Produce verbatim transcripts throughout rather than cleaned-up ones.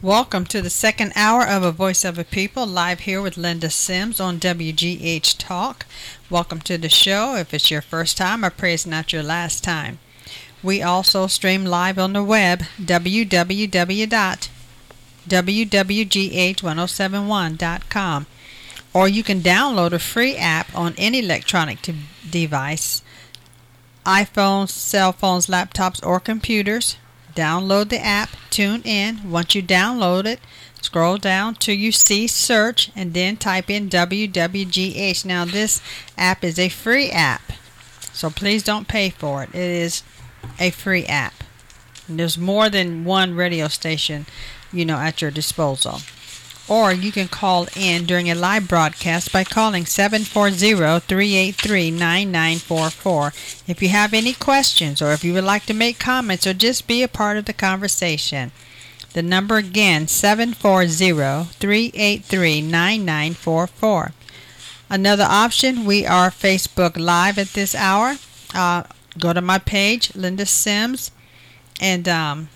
Welcome to the second hour of A Voice of a People, live here with Linda Sims on W G H Talk. Welcome to the show. If it's your first time, I pray it's not your last time. We also stream live on the web, w w w dot w w g h ten seventy-one dot com. Or you can download a free app on any electronic t- device, iPhones, cell phones, laptops, or computers. Download the app, tune in. Once you download it, scroll down till you see search and then type in W W G H. Now this app is a free app, so please don't pay for it. It is a free app. And there's more than one radio station, you know, at your disposal. Or you can call in during a live broadcast by calling seven four zero, three eight three, nine nine four four. If you have any questions or if you would like to make comments or just be a part of the conversation. The number again, seven four zero, three eight three, nine nine four four. Another option, we are Facebook Live at this hour. Uh, go to my page, Linda Sims, and um,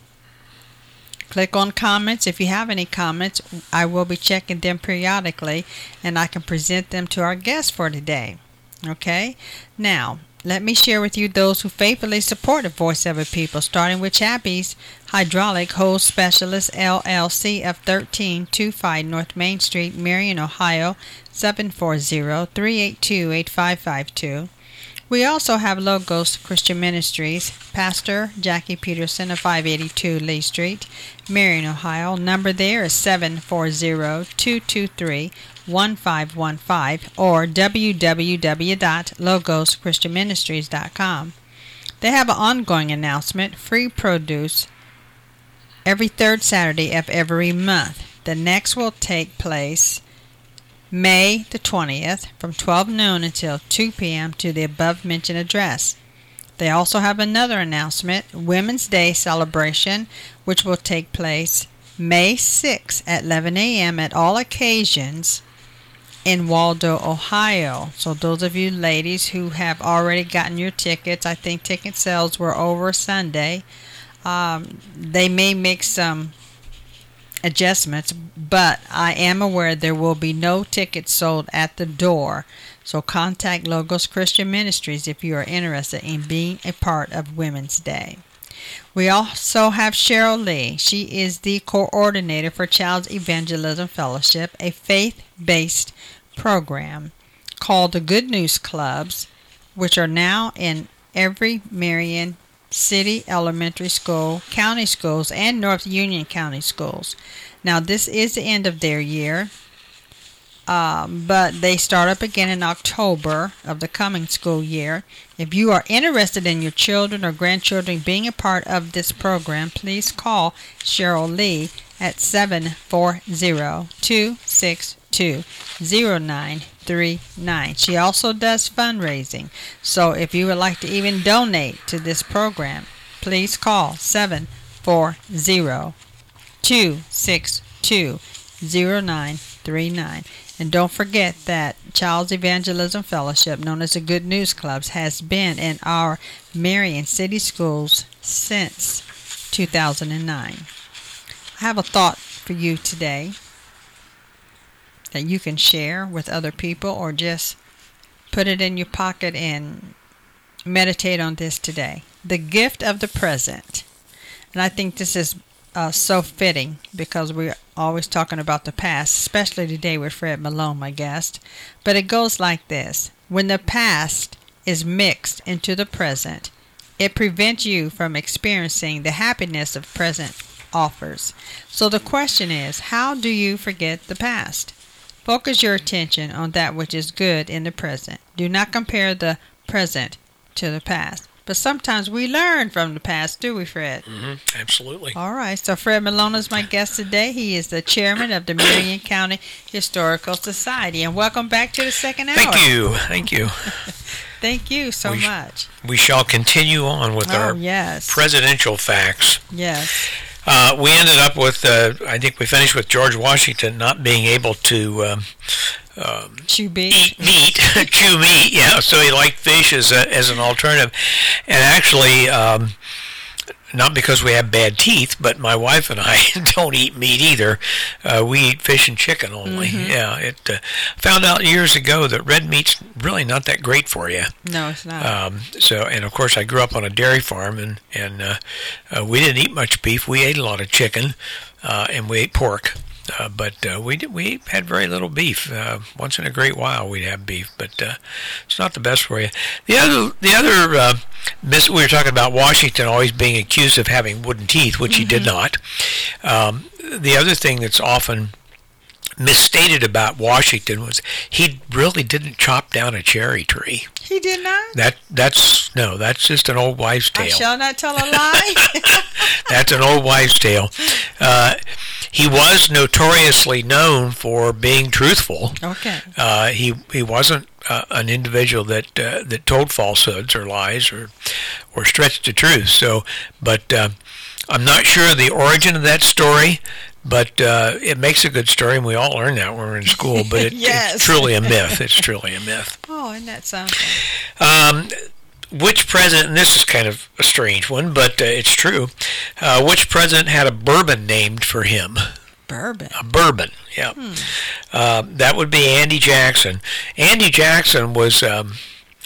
click on comments. If you have any comments, I will be checking them periodically, and I can present them to our guest for today. Okay? Now, let me share with you those who faithfully support the Voice of a People, starting with Chappie's Hydraulic Hose Specialist, L L C of thirteen twenty-five North Main Street, Marion, Ohio, seven four zero, three eight two, eight five five two. We also have Logos Christian Ministries, Pastor Jackie Peterson of five eighty-two Lee Street, Marion, Ohio. Number there is seven four zero, two two three, one five one five or w w w dot logos christian ministries dot com. They have an ongoing announcement, free produce, every third Saturday of every month. The next will take place May the twentieth from twelve noon until two p.m. to the above-mentioned address. They also have another announcement, Women's Day celebration, which will take place May sixth at eleven a.m. at all occasions in Waldo, Ohio. So those of you ladies who have already gotten your tickets, I think ticket sales were over Sunday. Um, they may make some adjustments, but I am aware there will be no tickets sold at the door. So contact Logos Christian Ministries if you are interested in being a part of Women's Day. We also have Cheryl Lee. She is the coordinator for Child's Evangelism Fellowship, a faith-based program called the Good News Clubs, which are now in every Marion City Elementary School, county schools, and North Union County schools. Now, this is the end of their year, um, but they start up again in October of the coming school year. If you are interested in your children or grandchildren being a part of this program, please call Cheryl Lee at seven four zero, two six two, zero nine three nine. She also does fundraising, so if you would like to even donate to this program, please call seven four zero, two six two, zero nine three nine. And don't forget that Child's Evangelism Fellowship, known as the Good News Clubs, has been in our Marion City Schools since two thousand nine. I have a thought for you today that you can share with other people or just put it in your pocket and meditate on this today. The gift of the present. And I think this is uh, so fitting because we're always talking about the past, especially today with Fred Malone, my guest. But it goes like this. When the past is mixed into the present, it prevents you from experiencing the happiness of present offers. So the question is, how do you forget the past? Focus your attention on that which is good in the present. Do not compare the present to the past. But sometimes we learn from the past, do we, Fred? Mm-hmm. Absolutely. All right. So Fred Malone is my guest today. He is the chairman of the Marion County Historical Society. And welcome back to the second hour. Thank you. Thank you. Thank you so we sh- much. We shall continue on with oh, our yes. presidential facts. Yes. Uh, we ended up with, uh, I think we finished with George Washington not being able to um, um, chew meat. eat meat, chew meat, yeah, so he liked fish as, a, as an alternative. And actually, um, not because we have bad teeth, but my wife and I don't eat meat either. Uh, we eat fish and chicken only. Mm-hmm. Yeah, it uh, found out years ago that red meat's really not that great for you. No, it's not. Um, so, and of course, I grew up on a dairy farm, and and uh, uh, we didn't eat much beef. We ate a lot of chicken, uh, and we ate pork. Uh, but uh, we did, we had very little beef. Uh, once in a great while, we'd have beef, but uh, it's not the best for you. The other, the other, uh, mis- we were talking about Washington always being accused of having wooden teeth, which mm-hmm. he did not. Um, the other thing that's often misstated about Washington was he really didn't chop down a cherry tree. He did not? That that's no, that's just an old wives' tale. I shall not tell a lie. That's an old wives' tale. Uh, he was notoriously known for being truthful. Okay. Uh, he he wasn't uh, an individual that uh, that told falsehoods or lies or or stretched the truth. So, but uh, I'm not sure of the origin of that story. But uh, it makes a good story, and we all learn that when we're in school. But it, yes. it's truly a myth. It's truly a myth. Oh, isn't that something? Um, which president, and this is kind of a strange one, but uh, it's true, uh, which president had a bourbon named for him? Bourbon? A bourbon, yeah. Hmm. Uh, that would be Andy Jackson. Andy Jackson was um,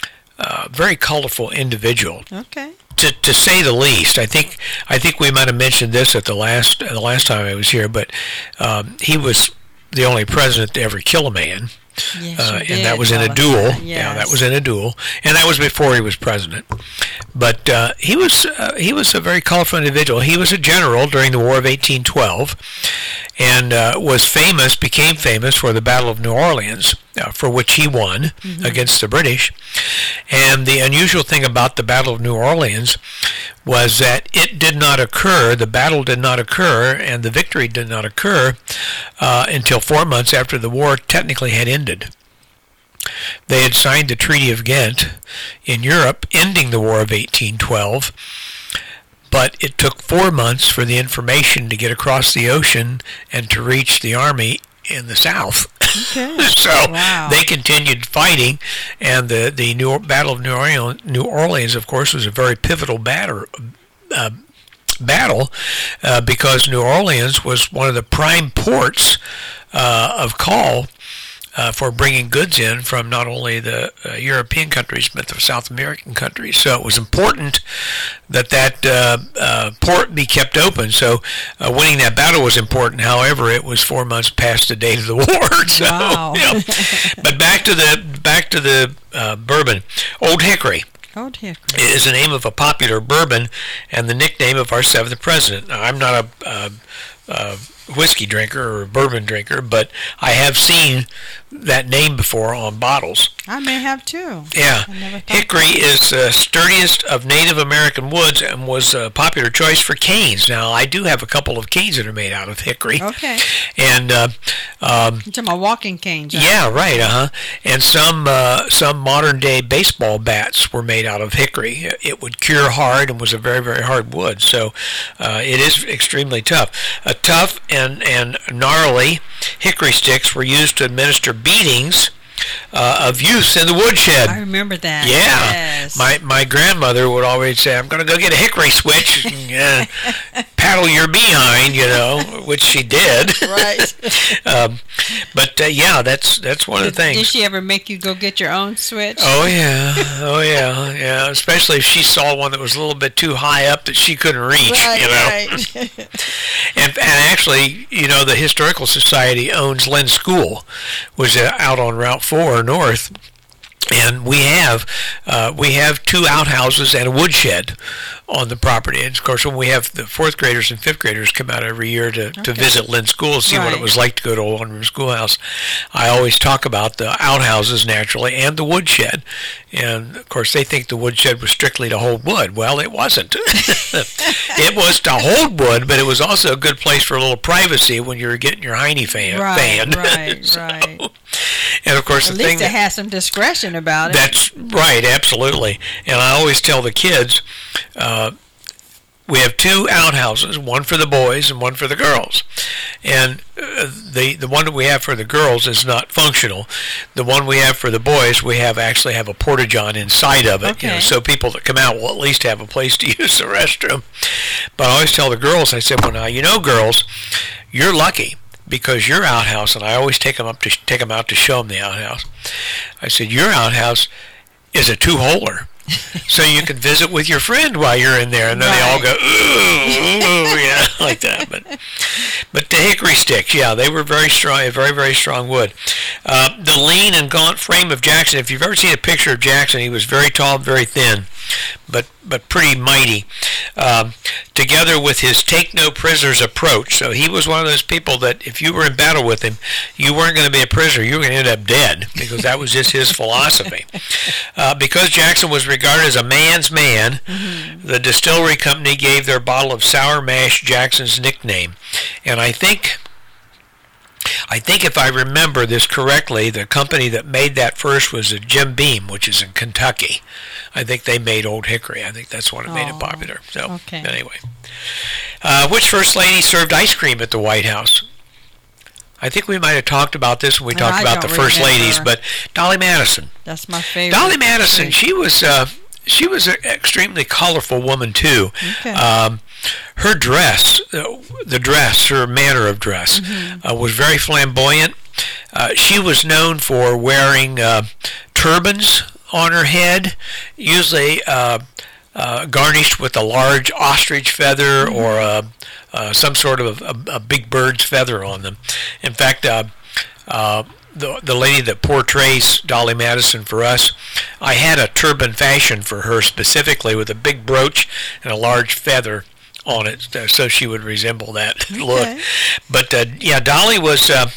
a very colorful individual. Okay. To, to say the least. I think I think we might have mentioned this at the last the last time I was here, but um, he was the only president to ever kill a man. Yes, uh, you and did that was in a duel. That. Yes. Yeah, that was in a duel, and that was before he was president. But uh, he was uh, he was a very colorful individual. He was a general during the War of eighteen twelve, and uh, was famous, became famous for the Battle of New Orleans, uh, for which he won mm-hmm. against the British. And the unusual thing about the Battle of New Orleans was that it did not occur, the battle did not occur, and the victory did not occur uh, until four months after the war technically had ended. They had signed the Treaty of Ghent in Europe, ending the War of eighteen twelve, but it took four months for the information to get across the ocean and to reach the army in the south. Okay. So wow. They continued fighting, and the the New Battle of New Orleans, New Orleans, of course, was a very pivotal batter, uh, battle uh, because New Orleans was one of the prime ports uh, of call uh, for bringing goods in from not only the uh, European countries but the South American countries. So it was important that that uh, uh, port be kept open. So uh, winning that battle was important. However, it was four months past the date of the war. So, wow. You know, but back to the back to the uh, bourbon, Old Hickory. Old Hickory is the name of a popular bourbon and the nickname of our seventh president. Now, I'm not a, a, a whiskey drinker or a bourbon drinker, but I have seen that name before on bottles. I may have too. Yeah. Hickory is the sturdiest of Native American woods and was a popular choice for canes. Now, I do have a couple of canes that are made out of hickory. Okay. And uh, um, you're talking about walking canes, right? Yeah, right. Uh huh. And some uh, some modern day baseball bats were made out of hickory. It would cure hard and was a very very hard wood. So uh, it is extremely tough. A tough and and gnarly hickory sticks were used to administer beatings Uh, of youths in the woodshed. I remember that. Yeah. Yes. My my grandmother would always say, I'm going to go get a hickory switch and uh, paddle your behind, you know, which she did. Right. um, but, uh, yeah, that's that's one did, of the things. Did she ever make you go get your own switch? Oh, yeah. Oh, yeah. Yeah. Especially if she saw one that was a little bit too high up that she couldn't reach, right, you know. Right. and, and actually, you know, the Historical Society owns Lynn School, which is out on Route four north, and we have uh, we have two outhouses and a woodshed on the property. And of course, when we have the fourth graders and fifth graders come out every year to, okay. to visit Lynn School, see right. what it was like to go to a one-room schoolhouse, I always talk about the outhouses naturally and the woodshed. And of course, they think the woodshed was strictly to hold wood. Well, it wasn't. It was to hold wood, but it was also a good place for a little privacy when you were getting your hiney fan. Right, fan. right, so, right. And of course, At the least thing it has some discretion about it. That's right, absolutely. And I always tell the kids, uh, we have two outhouses, one for the boys and one for the girls. And uh, the the one that we have for the girls is not functional. The one we have for the boys, we have actually have a porta-john inside of it, okay. you know, so people that come out will at least have a place to use the restroom. But I always tell the girls, I said, well, now, you know, girls, you're lucky because your outhouse, and I always take them up to take them out to show them the outhouse. I said, your outhouse is a two-holer. So you can visit with your friend while you're in there, and then right. they all go, ooh, ooh, yeah, like that. But but the hickory sticks, yeah, they were very strong, very, very strong wood. Uh, the lean and gaunt frame of Jackson, if you've ever seen a picture of Jackson, he was very tall, very thin, but, but pretty mighty. Um, together with his take no prisoners approach. So he was one of those people that if you were in battle with him, you weren't going to be a prisoner, you were going to end up dead, because that was just his philosophy. Uh, because Jackson was regarded as a man's man, mm-hmm. the distillery company gave their bottle of sour mash Jackson's nickname. And I think I think if I remember this correctly, the company that made that first was a Jim Beam, which is in Kentucky. I think they made Old Hickory. I think that's what oh, made it popular. So okay. anyway, uh, which first lady served ice cream at the White House? I think we might have talked about this when we talked I about the first remember. ladies, but Dolly Madison. That's my favorite. Dolly Madison, she was uh, she was an extremely colorful woman too. Okay. Um, her dress, uh, the dress, her manner of dress, mm-hmm. uh, was very flamboyant. Uh, she was known for wearing uh, turbans on her head, usually uh, uh, garnished with a large ostrich feather mm-hmm. or a, uh, some sort of a, a big bird's feather on them. In fact, uh, uh, the the lady that portrays Dolly Madison for us, I had a turban fashioned for her specifically with a big brooch and a large feather on it, so she would resemble that okay. look. But uh, yeah, Dolly was uh,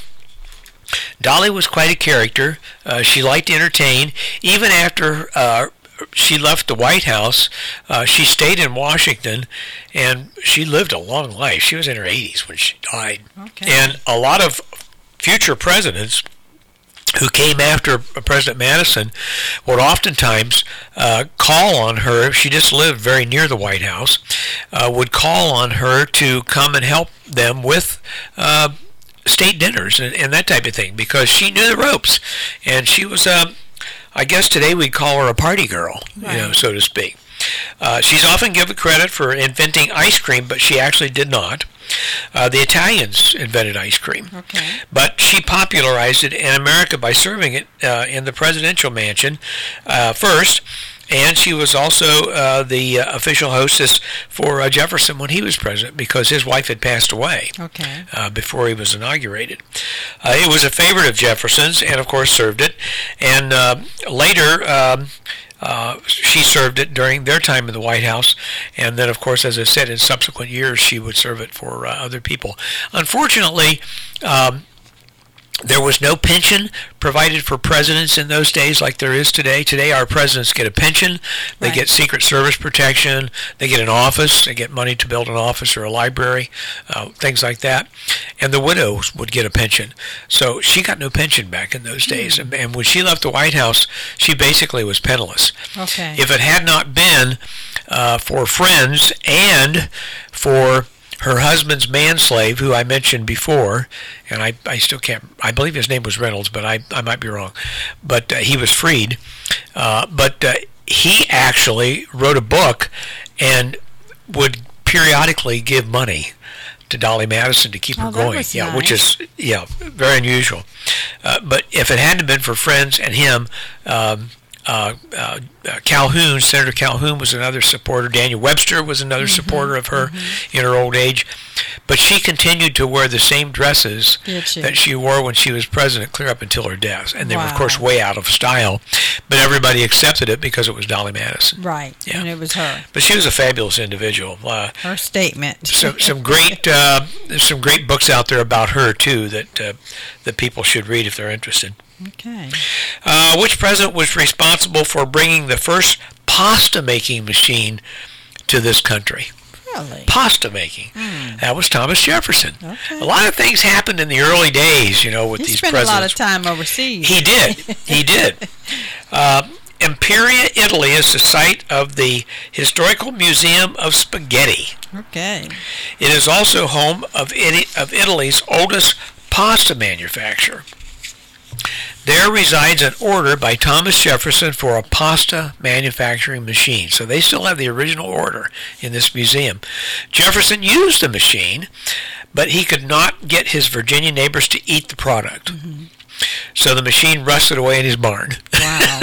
Dolly was quite a character. Uh, she liked to entertain. Even after uh, she left the White House, uh, she stayed in Washington, and she lived a long life. She was in her eighties when she died. Okay. And a lot of future presidents who came after President Madison would oftentimes uh, call on her, if she just lived very near the White House, uh, would call on her to come and help them with uh, state dinners and, and that type of thing, because she knew the ropes. And she was, uh, I guess today we'd call her a party girl, right. you know, so to speak. Uh, she's often given credit for inventing ice cream, but she actually did not. Uh, the Italians invented ice cream, okay. but she popularized it in America by serving it uh, in the presidential mansion uh, first, and she was also uh, the uh, official hostess for uh, Jefferson when he was president, because his wife had passed away okay. uh, before he was inaugurated. Uh, it was a favorite of Jefferson's, and of course served it, and uh, later um, Uh, she served it during their time in the White House, and then, of course, as I said, in subsequent years, she would serve it for uh, other people. Unfortunately, um, there was no pension provided for presidents in those days like there is today. Today, our presidents get a pension, they right. get Secret Service protection, they get an office, they get money to build an office or a library, uh, things like that. And the widows would get a pension. So she got no pension back in those days. Mm. And, and when she left the White House, she basically was penniless. Okay. If it had not been uh, for friends and for her husband's manslave, who I mentioned before, and I, I still can't, I believe his name was Reynolds, but I, I might be wrong. But uh, he was freed. Uh, but uh, he actually wrote a book and would periodically give money to Dolly Madison to keep her oh, going. Was yeah, nice. Which is yeah very unusual. Uh, but if it hadn't been for friends and him, um, uh, uh, uh, Calhoun, Senator Calhoun was another supporter. Daniel Webster was another mm-hmm, supporter of her mm-hmm. in her old age. But she continued to wear the same dresses she? that she wore when she was president, clear up until her death. And they wow. were, of course, way out of style. But everybody accepted it because it was Dolly Madison. Right, yeah. and it was her. But she was a fabulous individual. Uh, her statement. some some great uh, there's some great books out there about her too that uh, that people should read if they're interested. Okay. Uh, which president was responsible for bringing the first pasta making machine to this country? Really? Pasta making. Mm. That was Thomas Jefferson. Okay. A lot of things happened in the early days, you know, with he these spent presidents. a lot of time overseas. He did. He did. Uh, Imperia, Italy is the site of the Historical Museum of Spaghetti. Okay. It is also home of, Iti- of Italy's oldest pasta manufacturer. There resides an order by Thomas Jefferson for a pasta manufacturing machine. So they still have the original order in this museum. Jefferson used the machine, but he could not get his Virginia neighbors to eat the product. Mm-hmm. So the machine rusted away in his barn. Wow.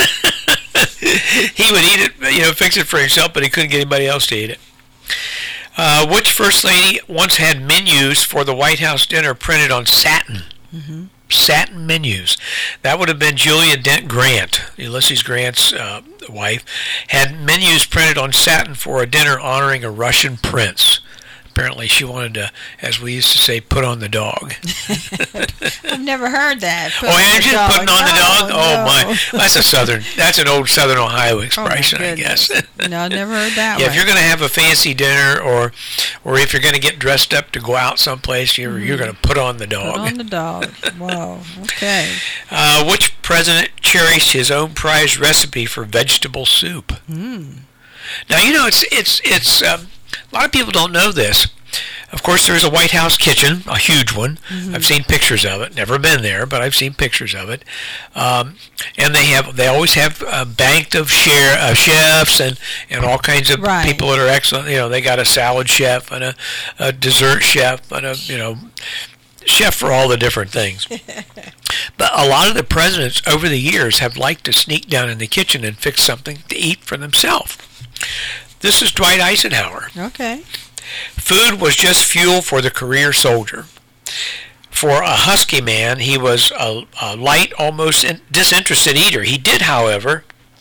He would eat it, you know, fix it for himself, but he couldn't get anybody else to eat it. Uh, which First Lady once had menus for the White House dinner printed on satin? Mm-hmm. Satin menus. That would have been Julia Dent Grant, Ulysses Grant's uh, wife, had menus printed on satin for a dinner honoring a Russian prince. Apparently she wanted to, as we used to say, put on the dog. I've never heard that. Put oh, yeah, just putting on no, the dog? Oh, no. my. That's a southern, that's an old Southern Ohio expression, oh I guess. No, I never heard that Yeah, one. if you're going to have a fancy dinner or or if you're going to get dressed up to go out someplace, you're, mm-hmm. you're going to put on the dog. Put on the dog. Wow, okay. Uh, which president cherished his own prized recipe for vegetable soup? Mm. Now, you know, it's, it's, it's, um, a lot of people don't know this. Of course, there's a White House kitchen, a huge one. Mm-hmm. I've seen pictures of it. Never been there, but I've seen pictures of it. Um, and they have, they always have a bank of share, uh, chefs and, and all kinds of right. people that are excellent. You know, they got a salad chef and a, a dessert chef and a, you know, chef for all the different things. But a lot of the presidents over the years have liked to sneak down in the kitchen and fix something to eat for themselves. This is Dwight Eisenhower. Okay. Food was just fuel for the career soldier. For a husky man, he was a, a light, almost in, disinterested eater. He did, however,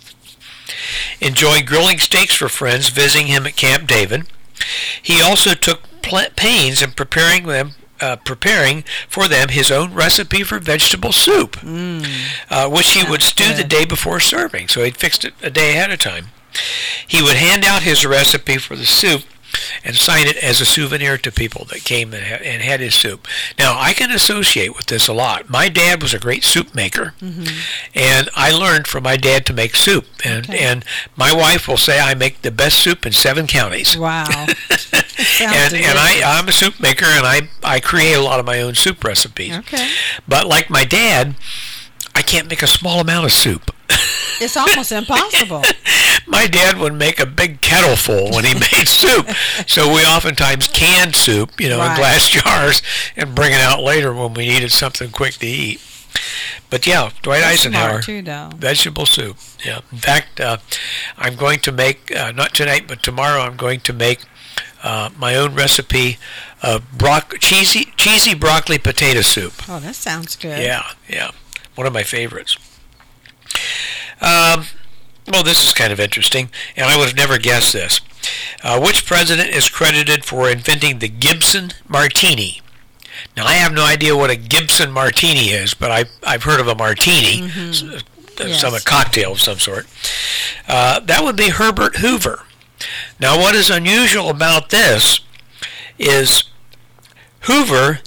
enjoy grilling steaks for friends visiting him at Camp David. He also took pl- pains in preparing them, uh, preparing for them his own recipe for vegetable soup, mm. uh, which he would stew good. the day before serving. So he'd fixed it a day ahead of time. He would hand out his recipe for the soup and sign it as a souvenir to people that came and had, and had his soup. Now, I can associate with this a lot. My dad was a great soup maker, mm-hmm. and I learned from my dad to make soup. And okay. and my wife will say I make the best soup in seven counties. Wow. and and I, I'm a soup maker, and I, I create a lot of my own soup recipes. Okay. But like my dad, I can't make a small amount of soup. It's almost impossible. My dad would make a big kettle full when he made soup. So we oftentimes canned soup, you know, right. in glass jars and bring it out later when we needed something quick to eat. But yeah, Dwight That's Eisenhower, too, vegetable soup. Yeah. In fact, uh, I'm going to make, uh, not tonight, but tomorrow I'm going to make uh, my own recipe of bro- cheesy, cheesy broccoli potato soup. Oh, that sounds good. Yeah, yeah. One of my favorites. Um, well, this is kind of interesting, and I would have never guessed this. Uh, which president is credited for inventing the Gibson Martini? Now, I have no idea what a Gibson Martini is, but I've, I've heard of a martini, mm-hmm. yes. some a cocktail of some sort. Uh, that would be Herbert Hoover. Now, what is unusual about this is Hoover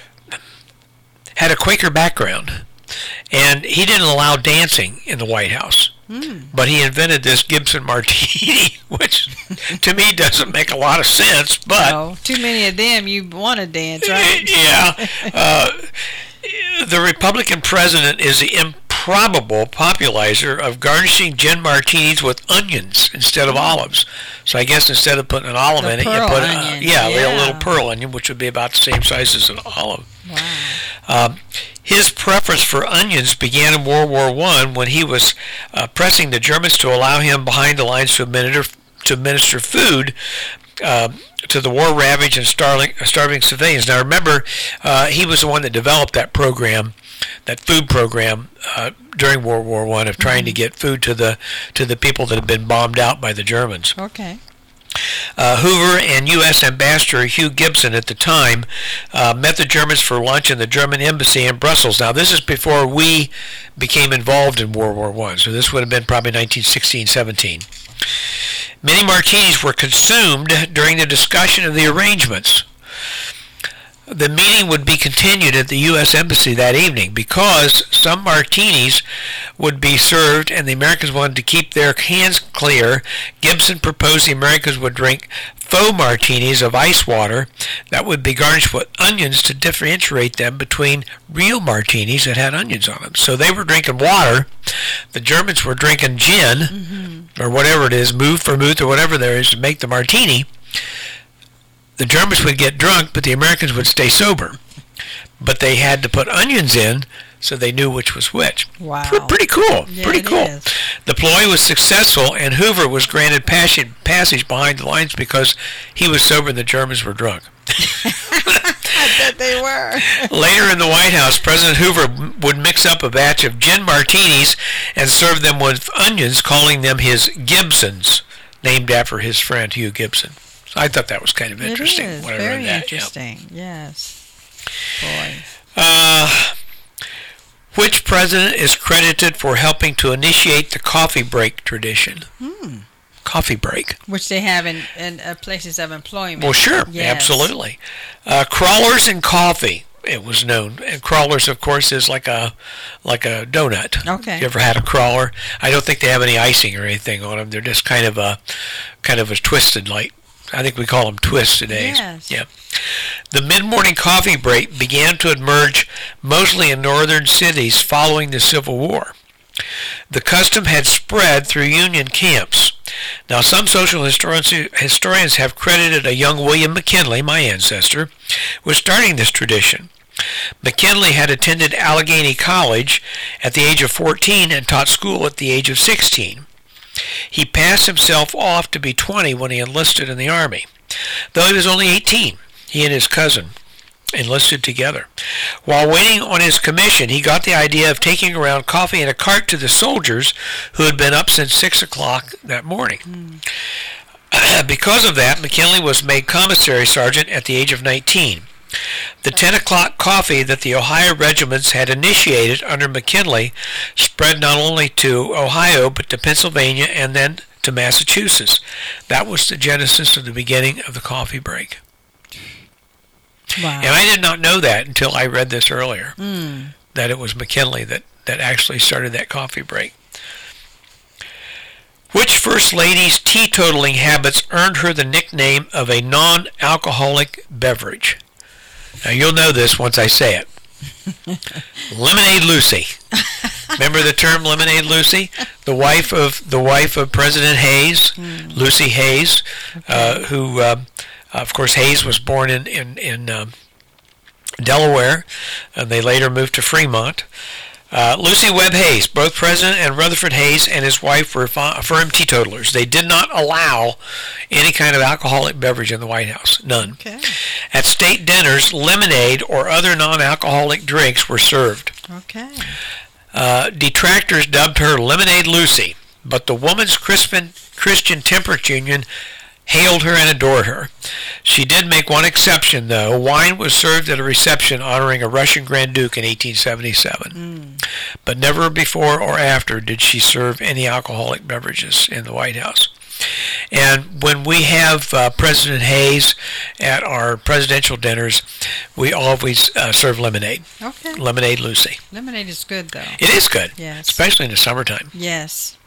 had a Quaker background. And he didn't allow dancing in the White House. Mm. But he invented this Gibson Martini, which to me doesn't make a lot of sense. But no, too many of them, you want to dance, right? Yeah. Uh, the Republican president is the improbable popularizer of garnishing gin martinis with onions instead of olives. So I guess instead of putting an olive the in it, you pearl put onion. a, yeah, yeah. a little pearl onion, which would be about the same size as an olive. Wow. Um, his preference for onions began in World War One when he was uh, pressing the Germans to allow him behind the lines to administer, to administer food uh, to the war-ravaged and starving, starving civilians. Now remember, uh, he was the one that developed that program, that food program uh, during World War One of trying mm-hmm. to get food to the to the people that had been bombed out by the Germans. Okay. Uh, Hoover and U S Ambassador Hugh Gibson at the time uh, met the Germans for lunch in the German embassy in Brussels. Now, this is before we became involved in World War One, so this would have been probably nineteen sixteen, seventeen. Many martinis were consumed during the discussion of the arrangements. The meeting would be continued at the U S Embassy that evening because some martinis would be served and the Americans wanted to keep their hands clear. Gibson proposed the Americans would drink faux martinis of ice water that would be garnished with onions to differentiate them between real martinis that had onions on them. So they were drinking water. The Germans were drinking gin, mm-hmm. or whatever it is, move vermouth or whatever there is to make the martini. The Germans would get drunk, but the Americans would stay sober. But they had to put onions in so they knew which was which. Wow. P- pretty cool. Yeah, pretty it cool. is. The ploy was successful, and Hoover was granted passage, passage behind the lines because he was sober and the Germans were drunk. I bet they were. Later in the White House, President Hoover would mix up a batch of gin martinis and serve them with onions, calling them his Gibsons, named after his friend Hugh Gibson. So I thought that was kind of interesting. It is. When I Very read that. interesting. Yeah. Yes. Boy. Uh, which president is credited for helping to initiate the coffee break tradition? Hmm. Coffee break. Which they have in, in uh, places of employment. Well, sure. Yes. Absolutely. Uh, crawlers and coffee, it was known. And crawlers, of course, is like a like a donut. Okay. You ever had a crawler? I don't think they have any icing or anything on them. They're just kind of a kind of a twisted, like, I think we call them twists today. Yes. Yeah. The mid-morning coffee break began to emerge mostly in northern cities following the Civil War. The custom had spread through Union camps. Now, some social historians, historians have credited a young William McKinley, my ancestor, with starting this tradition. McKinley had attended Allegheny College at the age of fourteen and taught school at the age of sixteen. He passed himself off to be twenty when he enlisted in the Army. Though he was only eighteen, he and his cousin enlisted together. While waiting on his commission, he got the idea of taking around coffee in a cart to the soldiers who had been up since six o'clock that morning. Mm. Because of that, McKinley was made commissary sergeant at the age of nineteen. The ten o'clock coffee that the Ohio regiments had initiated under McKinley spread not only to Ohio, but to Pennsylvania and then to Massachusetts. That was the genesis of the beginning of the coffee break. Wow. And I did not know that until I read this earlier, mm. that it was McKinley that, that actually started that coffee break. Which First Lady's teetotaling habits earned her the nickname of a non-alcoholic beverage? Now, you'll know this once I say it. Lemonade Lucy. Remember the term Lemonade Lucy? The wife of the wife of President Hayes, mm. Lucy Hayes, okay. uh, who, uh, of course, Hayes was born in in, in um, Delaware, and they later moved to Fremont. Uh, Lucy Webb Hayes, both President and Rutherford Hayes and his wife were firm teetotalers. They did not allow any kind of alcoholic beverage in the White House. None. Okay. At state dinners, lemonade or other non-alcoholic drinks were served. Okay. Uh, detractors dubbed her Lemonade Lucy, but the Woman's Christian Temperance Union hailed her and adored her. She did make one exception, though. Wine was served at a reception honoring a Russian Grand Duke in eighteen seventy-seven. Mm. But never before or after did she serve any alcoholic beverages in the White House. And when we have uh, President Hayes at our presidential dinners, we always uh, serve lemonade. Okay. Lemonade Lucy. Lemonade is good, though. It is good. Yes. Especially in the summertime. Yes.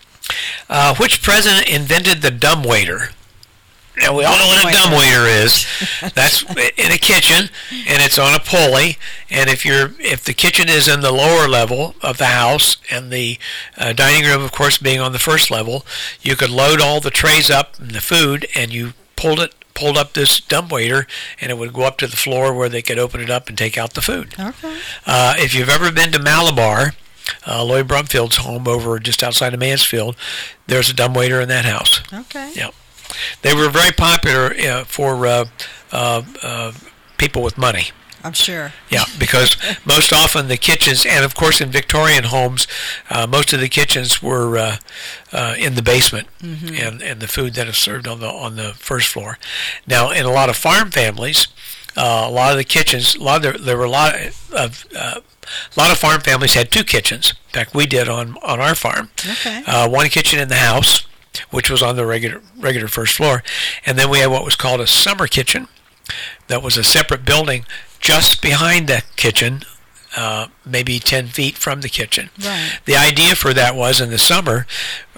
Uh, which president invented the dumbwaiter? Now, we all know what a dumbwaiter is. That's in a kitchen, and it's on a pulley. And if you're if the kitchen is in the lower level of the house, and the uh, dining room, of course, being on the first level, you could load all the trays up and the food, and you pulled it pulled up this dumbwaiter, and it would go up to the floor where they could open it up and take out the food. Okay. Uh, if you've ever been to Malabar, uh, Lloyd Brumfield's home over just outside of Mansfield, there's a dumbwaiter in that house. Okay. Yep. They were very popular uh, for uh, uh, uh, people with money. I'm sure. Yeah, because most often the kitchens, and of course in Victorian homes, uh, most of the kitchens were uh, uh, in the basement, mm-hmm. and, and the food that is served on the on the first floor. Now, in a lot of farm families, uh, a lot of the kitchens, a lot of there, there were a lot of uh, a lot of farm families had two kitchens. In fact, we did on on our farm. Okay. Uh, one kitchen in the house, which was on the regular regular first floor, and then we had what was called a summer kitchen. That was a separate building just behind the kitchen, uh, maybe ten feet from the kitchen. Right. The idea for that was in the summer,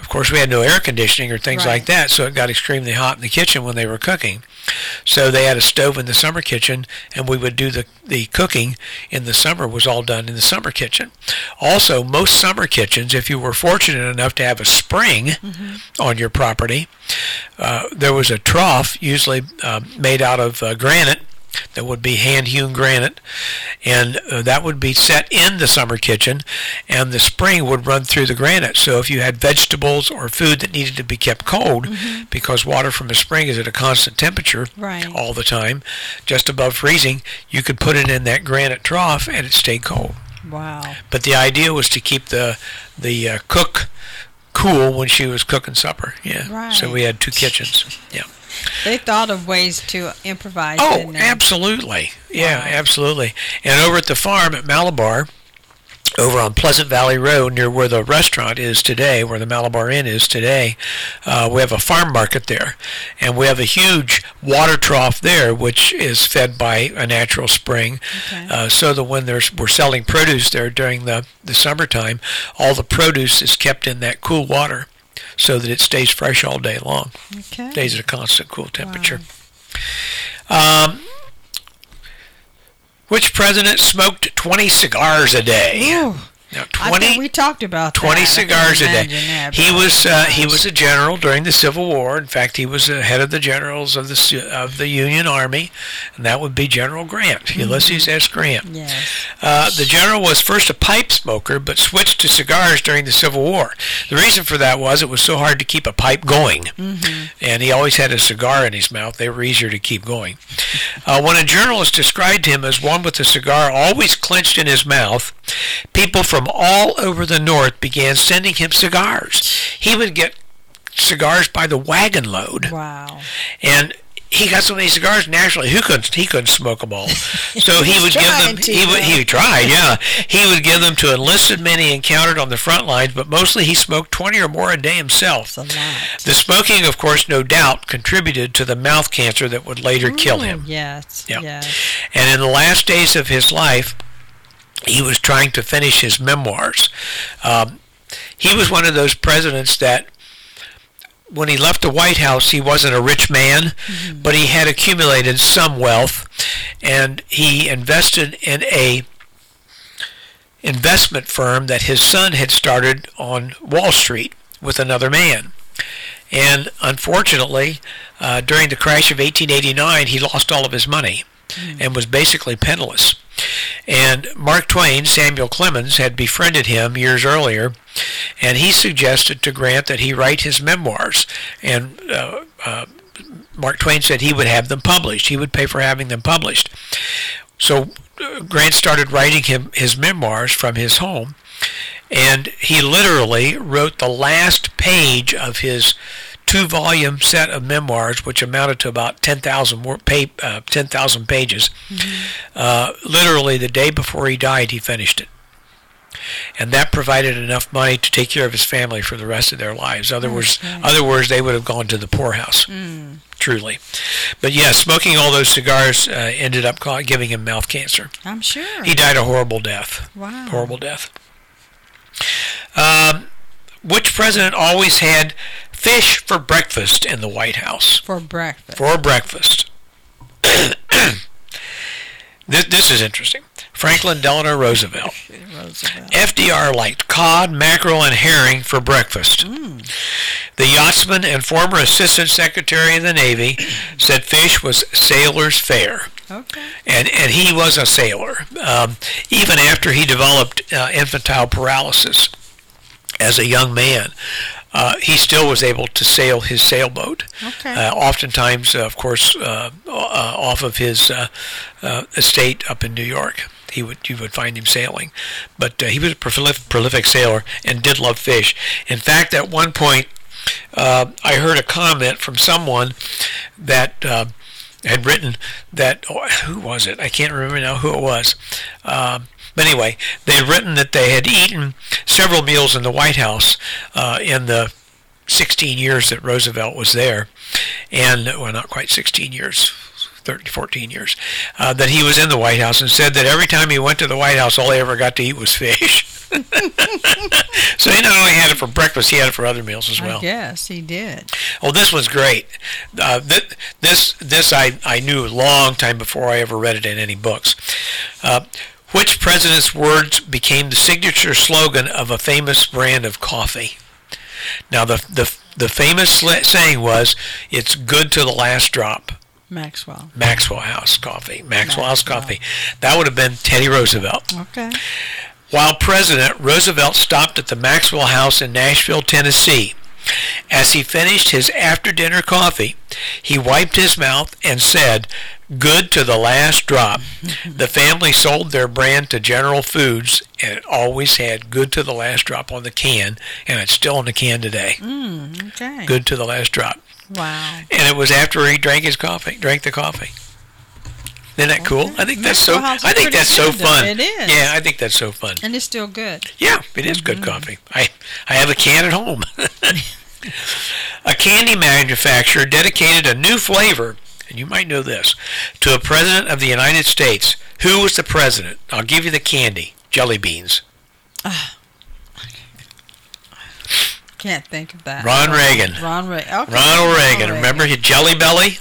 of course, we had no air conditioning or things Right. like that, so it got extremely hot in the kitchen when they were cooking. So they had a stove in the summer kitchen, and we would do the, the cooking in the summer was all done in the summer kitchen. Also, most summer kitchens, if you were fortunate enough to have a spring mm-hmm. on your property, uh, there was a trough, usually uh, made out of uh, granite, that would be hand-hewn granite, and uh, that would be set in the summer kitchen, and the spring would run through the granite. So if you had vegetables or food that needed to be kept cold, mm-hmm. because water from a spring is at a constant temperature right. all the time, just above freezing, you could put it in that granite trough and it stayed cold. Wow. But the idea was to keep the, the uh, cook cool when she was cooking supper. Yeah. Right. So we had two kitchens. Yeah. They thought of ways to improvise. Oh, didn't they? absolutely. Yeah, Wow. absolutely. And over at the farm at Malabar, over on Pleasant Valley Road, near where the restaurant is today, where the Malabar Inn is today, uh, we have a farm market there. And we have a huge water trough there, which is fed by a natural spring. Okay. Uh, so that when there's, we're selling produce there during the, the summertime, all the produce is kept in that cool water, so that it stays fresh all day long. Okay. Stays at a constant cool temperature. Wow. Um, which president smoked twenty cigars a day? Ooh. Now, I twenty, think we talked about twenty that. cigars a day. That, he was uh, he was a general during the Civil War. In fact, he was the head of the generals of the of the Union Army, and that would be General Grant, mm-hmm. Ulysses S. Grant. Yes. Uh, the general was first a pipe smoker, but switched to cigars during the Civil War. The reason for that was it was so hard to keep a pipe going, mm-hmm. and he always had a cigar in his mouth. They were easier to keep going. Uh, when a journalist described him as one with a cigar always clenched in his mouth, people from all over the North began sending him cigars. He would get cigars by the wagon load. Wow. And he got so many cigars naturally. He couldn't he couldn't smoke them all. So he would give them. To, he would he tried. Yeah, he would give them to enlisted men he encountered on the front lines. But mostly he smoked twenty or more a day himself. That's a lot. The smoking, of course, no doubt contributed to the mouth cancer that would later Ooh, kill him. Yes. Yep. Yes. And in the last days of his life, he was trying to finish his memoirs. Um, he was one of those presidents that, when he left the White House, he wasn't a rich man, mm-hmm. but he had accumulated some wealth, and he invested in a investment firm that his son had started on Wall Street with another man. And unfortunately, uh, during the crash of eighteen eighty-nine, he lost all of his money mm. and was basically penniless. And Mark Twain, Samuel Clemens, had befriended him years earlier, and he suggested to Grant that he write his memoirs. And uh, uh, Mark Twain said he would have them published. He would pay for having them published. So uh, Grant started writing him his memoirs from his home, and he literally wrote the last page of his two-volume set of memoirs, which amounted to about ten thousand uh, ten thousand pages. Mm-hmm. Uh, literally, the day before he died, he finished it. And that provided enough money to take care of his family for the rest of their lives. Other okay. words, other words, they would have gone to the poorhouse, mm. truly. But yes, smoking all those cigars uh, ended up giving him mouth cancer. I'm sure. He died a horrible death. Wow. Horrible death. Um, which president always had fish for breakfast in the White House? For breakfast. For breakfast. this, this is interesting. Franklin Delano Roosevelt. Roosevelt. F D R liked cod, mackerel, and herring for breakfast. Mm. The yachtsman and former Assistant Secretary of the Navy said fish was sailor's fare. Okay. And and he was a sailor, um, even after he developed uh, infantile paralysis as a young man. Uh, he still was able to sail his sailboat. Okay. Uh, oftentimes, uh, of course, uh, uh, off of his uh, uh, estate up in New York. He would you would find him sailing, but uh, he was a prolific, prolific sailor and did love fish. In fact, at one point, uh, I heard a comment from someone that uh, had written that oh, who was it? I can't remember now who it was. Um, But anyway, they had written that they had eaten several meals in the White House uh, in the sixteen years that Roosevelt was there, and, well, not quite sixteen years, thirteen, fourteen years, uh, that he was in the White House, and said that every time he went to the White House, all he ever got to eat was fish. So he not only had it for breakfast, he had it for other meals as well. Yes, he did. Well, this was great. Uh, th- this this I, I knew a long time before I ever read it in any books. Uh, which president's words became the signature slogan of a famous brand of coffee? Now, the the the famous saying was, "It's good to the last drop." Maxwell. Maxwell House Coffee. Maxwell House Coffee. That would have been Teddy Roosevelt. Okay. While president, Roosevelt stopped at the Maxwell House in Nashville, Tennessee. As he finished his after-dinner coffee, he wiped his mouth and said, "Good to the last drop." The family sold their brand to General Foods, and it always had "Good to the last drop" on the can, and it's still on the can today. Mm, okay. Good to the last drop. Wow. And it was after he drank his coffee, drank the coffee. Isn't that cool? Okay. I think that's Maxwell so. House is I think pretty that's so good, fun. It is. Yeah, I think that's so fun. And it's still good. Yeah, it is good coffee. I I have a can at home. A candy manufacturer dedicated a new flavor, and you might know this, to a president of the United States. Who was the president? I'll give you the candy. Jelly beans. Ah. Can't think of that. Ron Reagan. Ron Reagan. Okay. Ronald Reagan. Reagan. Remember his Jelly Belly?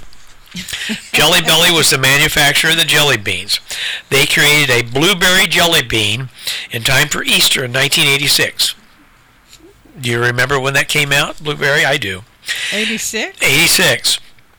Jelly Belly was the manufacturer of the jelly beans. They created a blueberry jelly bean in time for Easter in nineteen eighty-six. Do you remember when that came out, blueberry? I do. eighty-six? eighty-six.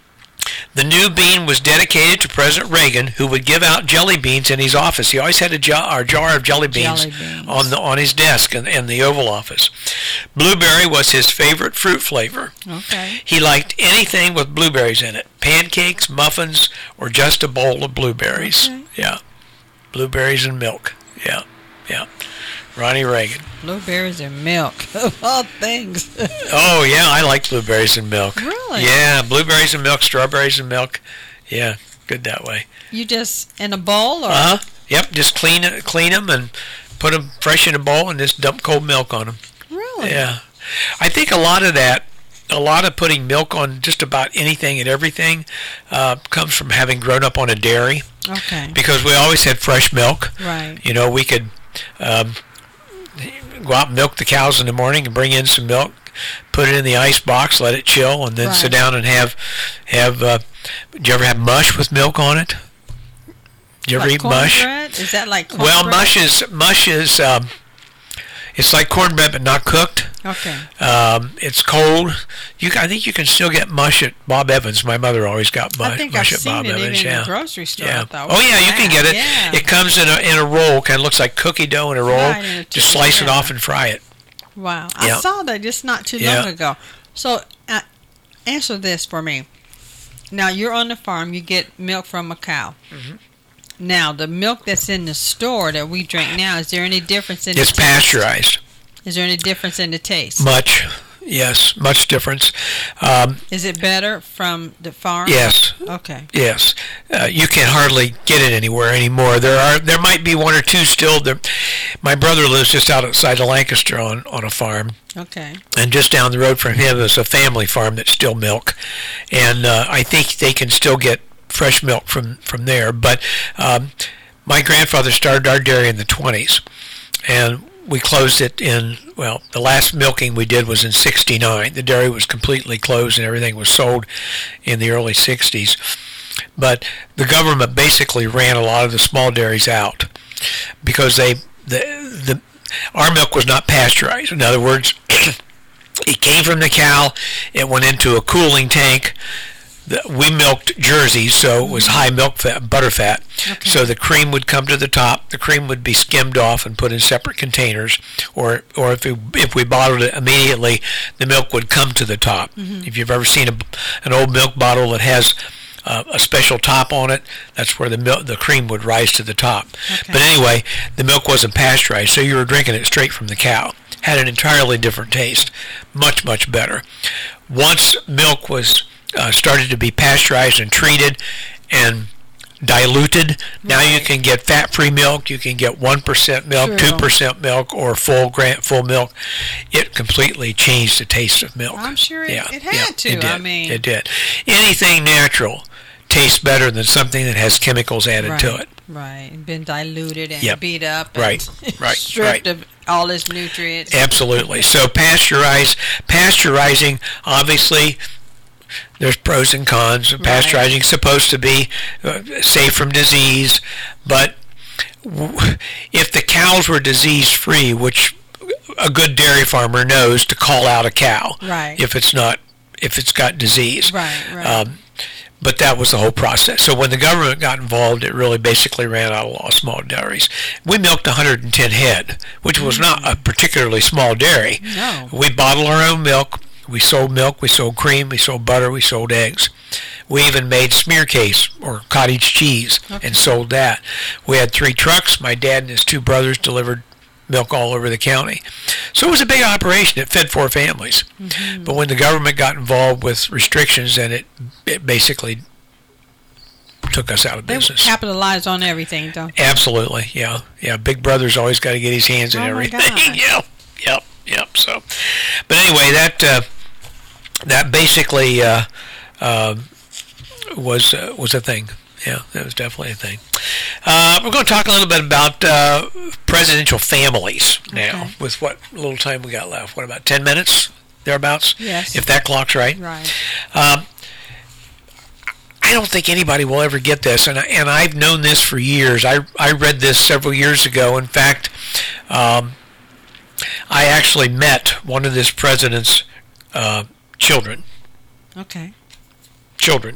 The new bean was dedicated to President Reagan, who would give out jelly beans in his office. He always had a jar, a jar of jelly beans, jelly beans. on the on his desk in, in the Oval Office. Blueberry was his favorite fruit flavor. Okay. He liked anything with blueberries in it. Pancakes, muffins, or just a bowl of blueberries. Okay. Yeah. Blueberries and milk. Yeah. Yeah. Ronnie Reagan. Blueberries and milk, of all things. Oh, yeah, I like blueberries and milk. Really? Yeah, blueberries and milk, strawberries and milk. Yeah, good that way. You just, in a bowl? Or? Uh-huh. Yep, just clean it, clean them and put them fresh in a bowl and just dump cold milk on them. Really? Yeah. I think a lot of that, a lot of putting milk on just about anything and everything uh, comes from having grown up on a dairy. Okay. Because we always had fresh milk. Right. You know, we could um, go out and milk the cows in the morning and bring in some milk, put it in the ice box, let it chill, and then Right. sit down and have, have uh, did you ever have mush with milk on it? Did you ever Like eat mush? cornbread? Is that like cornbread? Well, mush is, mush is, um, it's like cornbread but not cooked. Okay. Um, it's cold. You, I think you can still get mush at Bob Evans. My mother always got mush, I think mush I've at seen Bob it Evans. even yeah. in the grocery store. Yeah. I thought, Oh yeah, you can get it. Yeah. It comes in a in a roll. Kind of looks like cookie dough in a roll. Right, in a Just tube, slice it yeah. off and fry it. Wow. I Yeah. saw that just not too Yeah. long ago. So, uh, answer this for me. Now, you're on the farm. You get milk from a cow. Mm-hmm. Now, the milk that's in the store that we drink now, is there any difference in It's the taste? pasteurized. Is there any difference in the taste? Much. Yes, much difference. Um, Is it better from the farm? yes. Okay. Yes, uh, you can hardly get it anywhere anymore. There are, there might be one or two still. There, my brother lives just outside of Lancaster on, on a farm, Okay. and just down the road from him is a family farm that's still milk, and uh, I think they can still get fresh milk from from there. But um, my grandfather started our dairy in the twenties, and we closed it in, well, the last milking we did was in sixty-nine. The dairy was completely closed and everything was sold in the early sixties. But the government basically ran a lot of the small dairies out because they, the, the, our milk was not pasteurized. In other words, it came from the cow, it went into a cooling tank. The, we milked Jerseys, so it was high milk fat, butter fat. Okay. So the cream would come to the top. The cream would be skimmed off and put in separate containers, or or if we, if we bottled it immediately, the milk would come to the top. Mm-hmm. If you've ever seen a, an old milk bottle that has uh, a special top on it, that's where the milk, the cream would rise to the top. Okay. But anyway, the milk wasn't pasteurized, so you were drinking it straight from the cow. Had an entirely different taste, much much better. Once milk was Uh, started to be pasteurized and treated and diluted. Now you can get fat-free milk. You can get one percent milk, True. two percent milk, or full grant full milk. It completely changed the taste of milk. I'm sure it, Yeah, it had yeah, to. It did. I mean, it did. Anything natural tastes better than something that has chemicals added right. to it. Right, been diluted and Yep. beat up. Right, and right, stripped right. of all its nutrients. Absolutely. So pasteurize, pasteurizing, obviously, there's pros and cons. Right. Pasteurizing is supposed to be uh, safe from disease, but w- if the cows were disease-free, which a good dairy farmer knows to call out a cow Right. if it's not, if it's got disease. Right, right. Um, but that was the whole process. So when the government got involved, it really basically ran out of law small dairies. We milked one hundred ten head, which was not a particularly small dairy. No. We bottled our own milk. We sold milk. We sold cream. We sold butter. We sold eggs. We even made smear case or cottage cheese Okay. and sold that. We had three trucks. My dad and his two brothers delivered milk all over the county. So it was a big operation. It fed four families. Mm-hmm. But when the government got involved with restrictions, then it, it basically took us out of They business. capitalize on everything, don't they? Absolutely, yeah, yeah. Big Brother's always got to get his hands in Oh, my everything. God. Yep, yep, yep. So, but anyway, that uh, that basically uh, uh, was uh, was a thing. Yeah, that was definitely a thing. Uh, we're going to talk a little bit about uh, presidential families now. Okay. With what little time we got left? What, about ten minutes thereabouts? Yes. If that clock's right. Right. Um, I don't think anybody will ever get this, and I, and I've known this for years. I I read this several years ago. In fact, um, I actually met one of this president's uh, children. Okay. Children.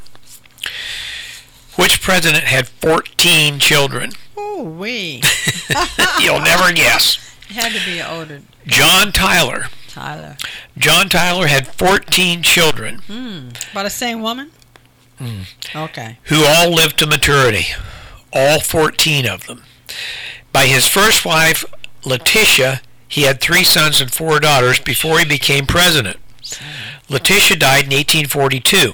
Which president had fourteen children? Ooh wee. You'll never guess. It had to be older. John Tyler. Tyler. John Tyler had fourteen children Hmm. By the same woman? Hmm. Okay. who all lived to maturity. All fourteen of them. By his first wife, Letitia, he had three sons and four daughters before he became president. Letitia died in eighteen forty-two.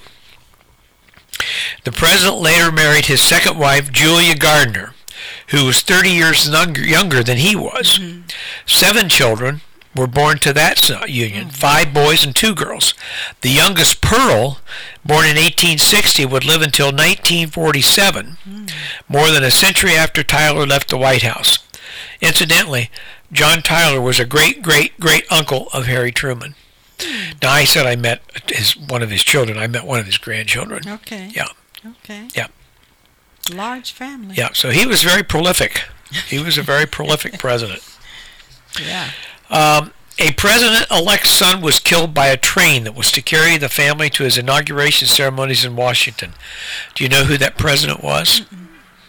The president later married his second wife, Julia Gardner, who was thirty years younger than he was. Mm-hmm. Seven children were born to that union, mm-hmm. five boys and two girls. The youngest, Pearl, born in eighteen sixty, would live until nineteen forty-seven, mm-hmm. more than a century after Tyler left the White House. Incidentally, John Tyler was a great-great-great-uncle of Harry Truman. Mm-hmm. Now, I said I met his one of his children. I met one of his grandchildren. Okay. Yeah. Okay. Yeah. Large family. Yeah, so he was very prolific. He was a very prolific president. Yeah. Um, a president-elect's son was killed by a train that was to carry the family to his inauguration ceremonies in Washington. Do you know who that president was? Mm-mm.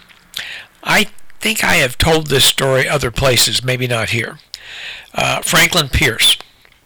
I think I have told this story other places, maybe not here. Uh, Franklin Pierce.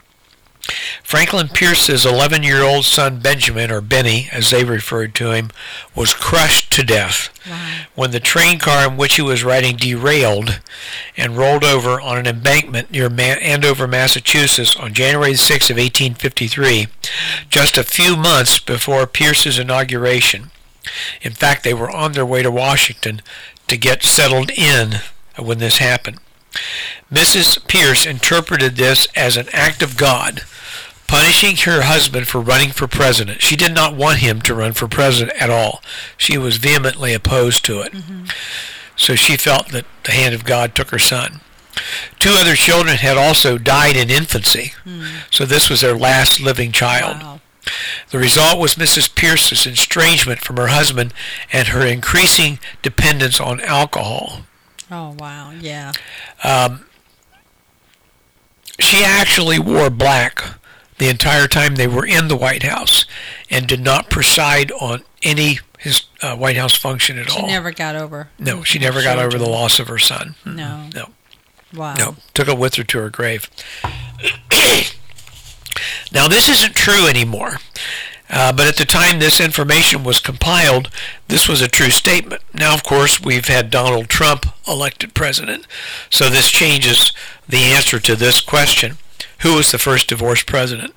Franklin Pierce's eleven-year-old son, Benjamin, or Benny, as they referred to him, was crushed to death wow. when the train car in which he was riding derailed and rolled over on an embankment near Man- Andover, Massachusetts on January sixth of eighteen fifty-three, just a few months before Pierce's inauguration. In fact, they were on their way to Washington to get settled in when this happened. Missus Pierce interpreted this as an act of God, punishing her husband for running for president. She did not want him to run for president at all. She was vehemently opposed to it. Mm-hmm. So she felt that the hand of God took her son. Two other children had also died in infancy, mm. so this was their last living child. Wow. The result was Missus Pierce's estrangement from her husband and her increasing dependence on alcohol. Oh, wow, yeah. Um, she actually wore black the entire time they were in the White House and did not preside on any his uh, White House function at she all. She never got over. No, she never got over the loss of her son. No. No. Wow. No, took it with her to her grave. Now, this isn't true anymore, uh, but at the time this information was compiled, this was a true statement. Now, of course, we've had Donald Trump elected president, so this changes the answer to this question. Who was the first divorced president?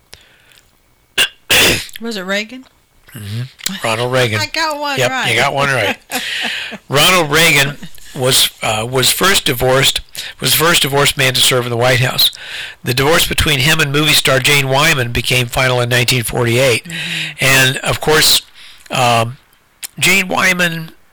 Was it Reagan? Mm-hmm. Ronald Reagan. I got one yep, right. You got one right. Ronald Reagan was uh, was first divorced was the first divorced man to serve in the White House. The divorce between him and movie star Jane Wyman became final in nineteen forty-eight, mm-hmm. and of course, um, Jane Wyman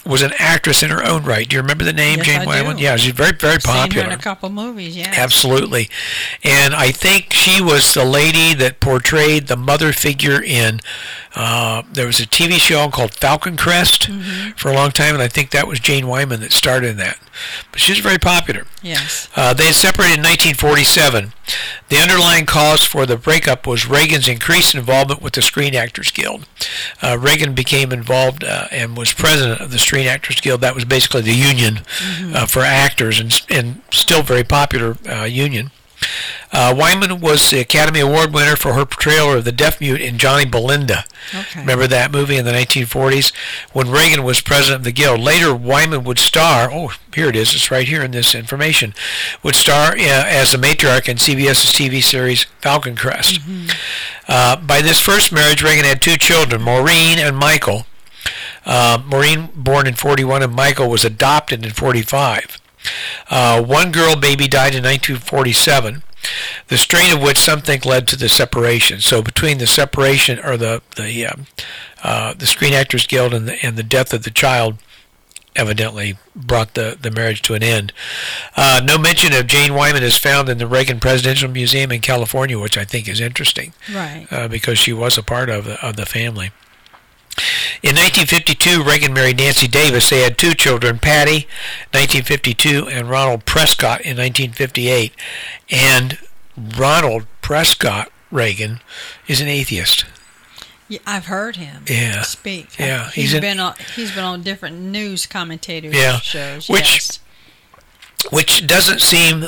was an actress in her own right. Do you remember the name, yes, Jane I Wyman? do. Yeah, she's very, very popular. Seen her in a couple movies, yeah. Absolutely. And I think she was the lady that portrayed the mother figure in, uh, there was a T V show called Falcon Crest mm-hmm. for a long time, and I think that was Jane Wyman that starred in that. But she was very popular. Yes. Uh, they had separated in nineteen forty-seven. The underlying cause for the breakup was Reagan's increased involvement with the Screen Actors Guild. Uh, Reagan became involved uh, and was president of the Screen Actors Guild. That was basically the union mm-hmm. uh, for actors, and, and still very popular uh, union. Uh, Wyman was the Academy Award winner for her portrayal of the deaf mute in Johnny Belinda. Okay. Remember that movie in the nineteen forties when Reagan was president of the Guild. Later, Wyman would star, oh, here it is, it's right here in this information, would star uh, as the matriarch in CBS's T V series Falcon Crest. Mm-hmm. Uh, by this first marriage, Reagan had two children, Maureen and Michael. Uh, Maureen, born in forty-one, and Michael was adopted in forty-five. Uh, one girl baby died in nineteen forty-seven, the strain of which some think led to the separation. So between the separation, or the the um, uh, the Screen Actors Guild and the and the death of the child, evidently brought the, the marriage to an end. Uh, no mention of Jane Wyman is found in the Reagan Presidential Museum in California, which I think is interesting, right? Uh, because she was a part of the, of the family. In nineteen fifty-two, Reagan married Nancy Davis. They had two children, Patty, nineteen fifty-two, and Ronald Prescott in nineteen fifty-eight. And Ronald Prescott Reagan is an atheist. Yeah, I've heard him yeah. speak. Yeah, he's, he's been in, on. He's been on different news commentator yeah, shows. Which, yes. which doesn't seem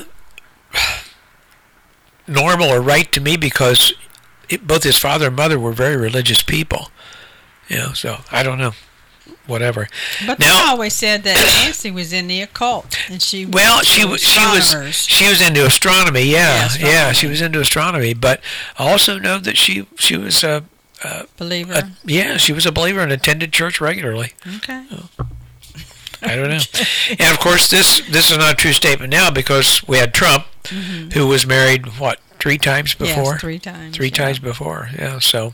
normal or right to me, because it, both his father and mother were very religious people. You know, so I don't know, whatever. But now, they always said that Nancy was in the occult, and she well, she was she was she was into astronomy. Yeah, yeah, astronomy. yeah, she was into astronomy. But I also know that she she was a, a believer. A, yeah, she was a believer and attended church regularly. Okay. So, I don't know. And of course, this this is not a true statement now, because we had Trump, mm-hmm. who was married what three times before? Yes, three times. Three yeah. times before. Yeah, so.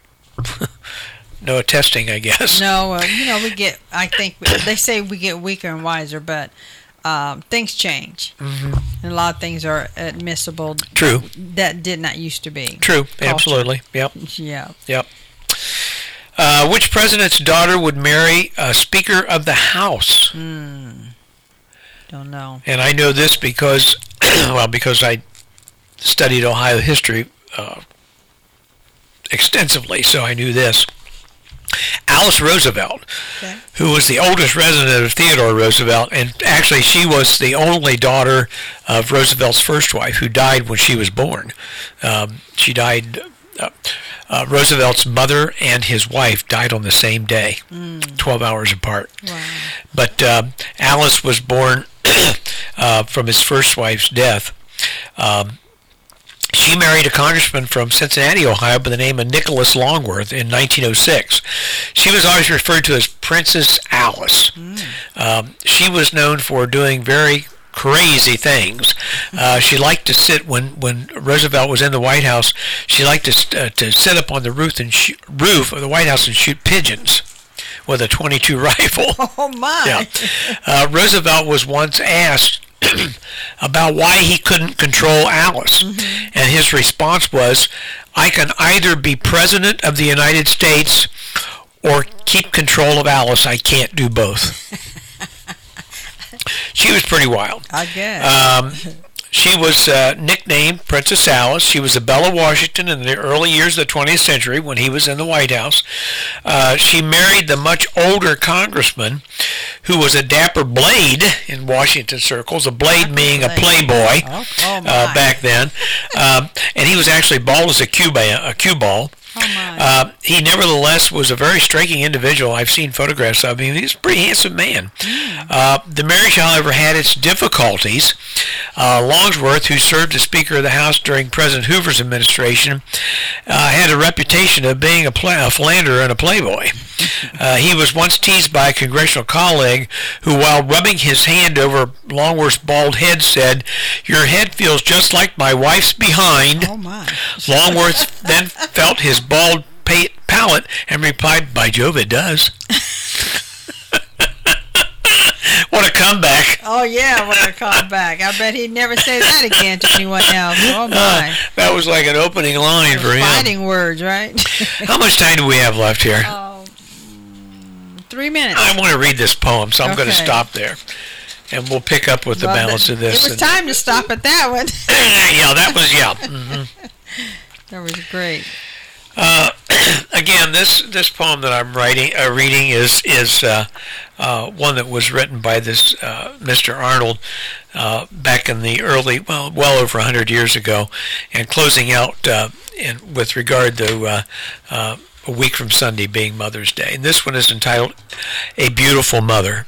No attesting, I guess. No, uh, you know, we get, I think, they say we get weaker and wiser, but um, things change. Mm-hmm. And a lot of things are admissible. True. That, that did not used to be. True, Culture. Absolutely. Yep. Yeah. Yep. Uh, which president's daughter would marry a Speaker of the House? Hmm. Don't know. And I know this because, well, because I studied Ohio history uh, extensively, so I knew this. Alice Roosevelt, okay. who was the oldest resident of Theodore Roosevelt, and actually she was the only daughter of Roosevelt's first wife, who died when she was born. Um, she died, uh, uh, Roosevelt's mother and his wife died on the same day, mm. twelve hours apart. Wow. But uh, Alice was born uh, from his first wife's death. Um, She married a congressman from Cincinnati, Ohio, by the name of Nicholas Longworth in nineteen oh six. She was always referred to as Princess Alice. Mm. Um, she was known for doing very crazy things. Uh, she liked to sit, when, when Roosevelt was in the White House, she liked to, uh, to sit up on the roof, and sh- roof of the White House and shoot pigeons with a twenty-two rifle. Oh, my. Yeah. Uh, Roosevelt was once asked about why he couldn't control Alice. Mm-hmm. And his response was, I can either be president of the United States or keep control of Alice. I can't do both. She was pretty wild. I guess. Um, she was uh, nicknamed Princess Alice. She was a belle of Washington in the early years of the twentieth century when he was in the White House. Uh, she married the much older congressman, who was a dapper blade in Washington circles, a blade dapper meaning blade. a playboy oh, oh uh, back then. um, and he was actually bald as a cue, ba- a cue ball. Oh my. Uh, he nevertheless was a very striking individual. I've seen photographs of him. He's a pretty handsome man. Mm. Uh, the marriage, however, had its difficulties. Uh, Longworth, who served as Speaker of the House during President Hoover's administration, uh, had a reputation of being a, play- a philanderer and a playboy. Uh, he was once teased by a congressional colleague who, while rubbing his hand over Longworth's bald head, said, "Your head feels just like my wife's behind." Oh my. Longworth then felt his bald palate and replied, "By Jove, it does." What a comeback. Oh, yeah, what a comeback. I bet he'd never say that again to anyone else. Oh, my. Uh, that was like an opening line for him. Fighting words, right? How much time do we have left here? Oh, three minutes. I want to read this poem, so I'm okay. going to stop there. And we'll pick up with the well, balance the, of this. It was time to stop at that one. Yeah, that was, yeah. Mm-hmm. That was great. Uh, again, this, this poem that I'm writing, uh, reading is is uh, uh, one that was written by this uh, Mister Arnold uh, back in the early, well, well over one hundred years ago, and closing out uh, in, with regard to uh, uh, a week from Sunday being Mother's Day. And this one is entitled "A Beautiful Mother."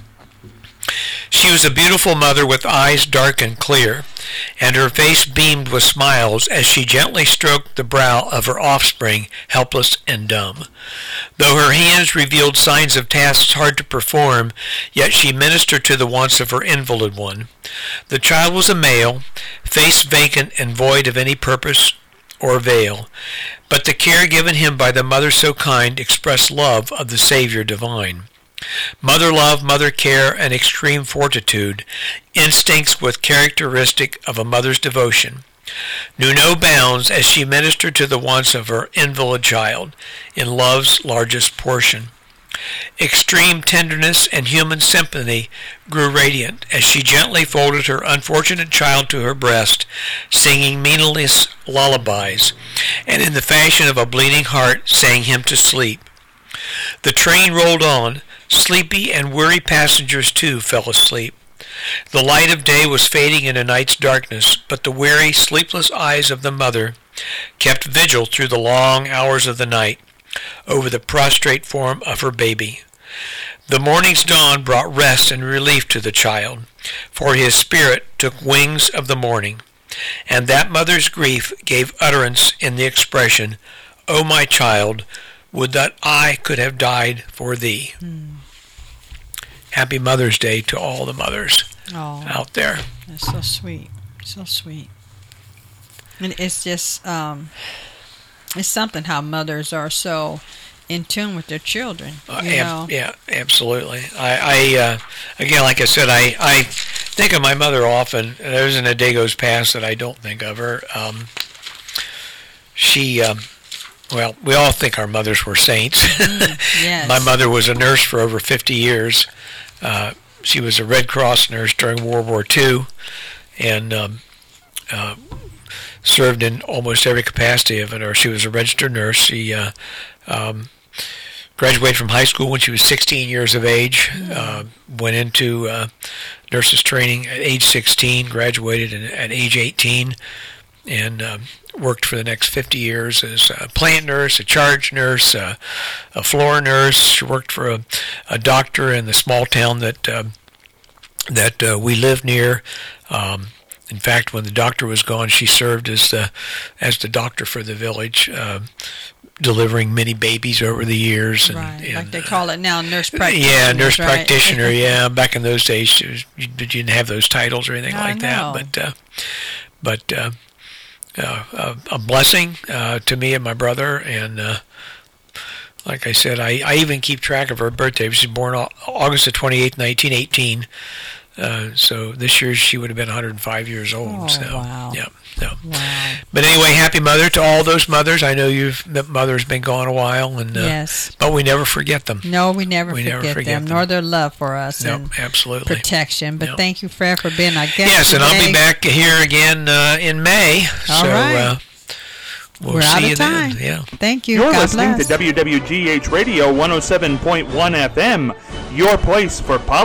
She was a beautiful mother with eyes dark and clear, and her face beamed with smiles as she gently stroked the brow of her offspring, helpless and dumb. Though her hands revealed signs of tasks hard to perform, yet she ministered to the wants of her invalid one. The child was a male, face vacant and void of any purpose or veil, but the care given him by the mother so kind expressed love of the Savior divine. Mother love, mother care, and extreme fortitude, instincts with characteristic of a mother's devotion, knew no bounds as she ministered to the wants of her invalid child in love's largest portion. Extreme tenderness and human sympathy grew radiant as she gently folded her unfortunate child to her breast, singing meaningless lullabies, and in the fashion of a bleeding heart sang him to sleep. The train rolled on. Sleepy and weary passengers, too, fell asleep. The light of day was fading into night's darkness, but the weary, sleepless eyes of the mother kept vigil through the long hours of the night over the prostrate form of her baby. The morning's dawn brought rest and relief to the child, for his spirit took wings of the morning, and that mother's grief gave utterance in the expression, "O my child, would that I could have died for thee." Hmm. Happy Mother's Day to all the mothers oh, out there. That's so sweet. So sweet. And it's just, um, it's something how mothers are so in tune with their children. Uh, you ab- know? Yeah, absolutely. I, I uh, again, like I said, I, I think of my mother often. There isn't a day goes past that I don't think of her. Um, she... Um, Well, we all think our mothers were saints. Mm, yes. My mother was a nurse for over fifty years. Uh, she was a Red Cross nurse during World War Two and um, uh, served in almost every capacity of it. Or she was a registered nurse. She uh, um, graduated from high school when she was sixteen years of age, mm. uh, went into uh, nurses training at age sixteen, graduated in, at age eighteen, and um, worked for the next fifty years as a plant nurse, a charge nurse, uh, a floor nurse. She worked for a, a doctor in the small town that uh, that uh, we lived near. Um, in fact, when the doctor was gone, she served as the as the doctor for the village, uh, delivering many babies over the years. And, right, and, like they call it now, nurse practitioner. Yeah, nurse right? practitioner. Yeah, back in those days, she was, you didn't have those titles or anything I like know. that. But uh, but. Uh, Uh, a, a blessing uh, to me and my brother, and uh, like I said, I, I even keep track of her birthday. She was born August the twenty-eighth, nineteen eighteen. Uh, so this year she would have been one hundred five years old. Oh, so, wow. Yeah. So. Wow. But anyway, happy mother to all those mothers. I know you've that mother's been gone a while, and uh, yes, but we never forget them. No, we never, we forget, never forget them, them, nor their love for us. No, and absolutely. Protection. But no. thank you, Fred, for being our guest. Yes, and today. I'll be back here again uh, in May. All so, right. Uh, We'll We're see out of you time. Then. Yeah. Thank you. You're God listening bless. to W W G H Radio one oh seven point one F M, your place for politics.